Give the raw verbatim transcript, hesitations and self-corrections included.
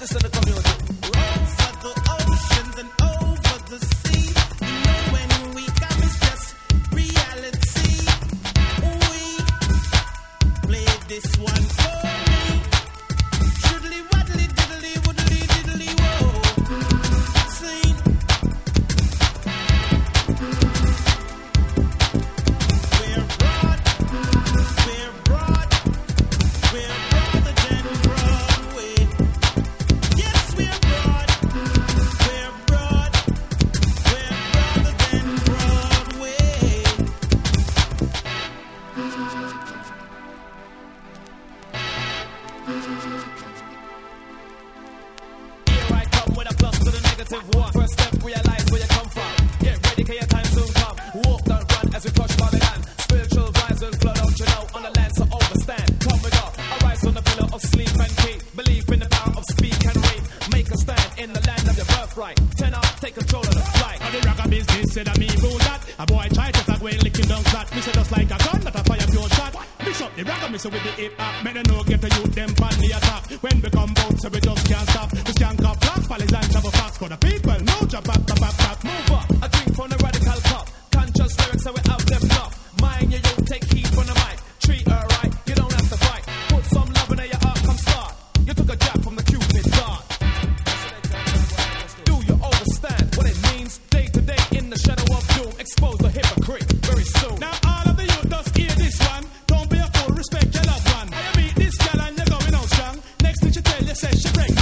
Listen to community. Over the oceans and over the sea. You know when we come, it's just reality. We play this one for me. Shoodly waddly diddly woodly diddly whoa. Sing. We're broad, we're broad, we're broader than Broadway. Yes, we're broad, we're broad, we're broader than Broadway. Here I come with a plus to the negative one. First step, realize where you come from. Get ready, cause your time soon come. Walk, don't run as we crush Babylon. Spiritual vibes will flood out, you know, on the land, so overstand. Come we go, arise on the pillar of sleep and keep. Believe in the power of speak and read. Make a stand in the land of your birthright. Ten up, take control of the flight. On the ragga business, said I me rule that. A boy try to tag when licking down flat. Me say just like a gun, not a fire pure shot. Mix up the ragga, me say with the hip hop. Make them know get the youth them pan the attack. When we come out, so we just can't stop. We can't cop flash, palace and travel fast. For the people, no jump up, up, up, up. Move up, a drink from the radical cup. Conscious lyrics, so we out them enough. Mind you, you take heed from the mic. Treat her right, you don't have to fight. Put some love in your heart, come start. You took a jab from the Cupid dart. Do you understand what it means? Day to day in the shadow of doom. Expose the hypocrite very soon. Now all of the youth just hear this one. Don't be a fool, respect your loved one. I meet this girl and you're going out strong. Next thing she tell you, say she break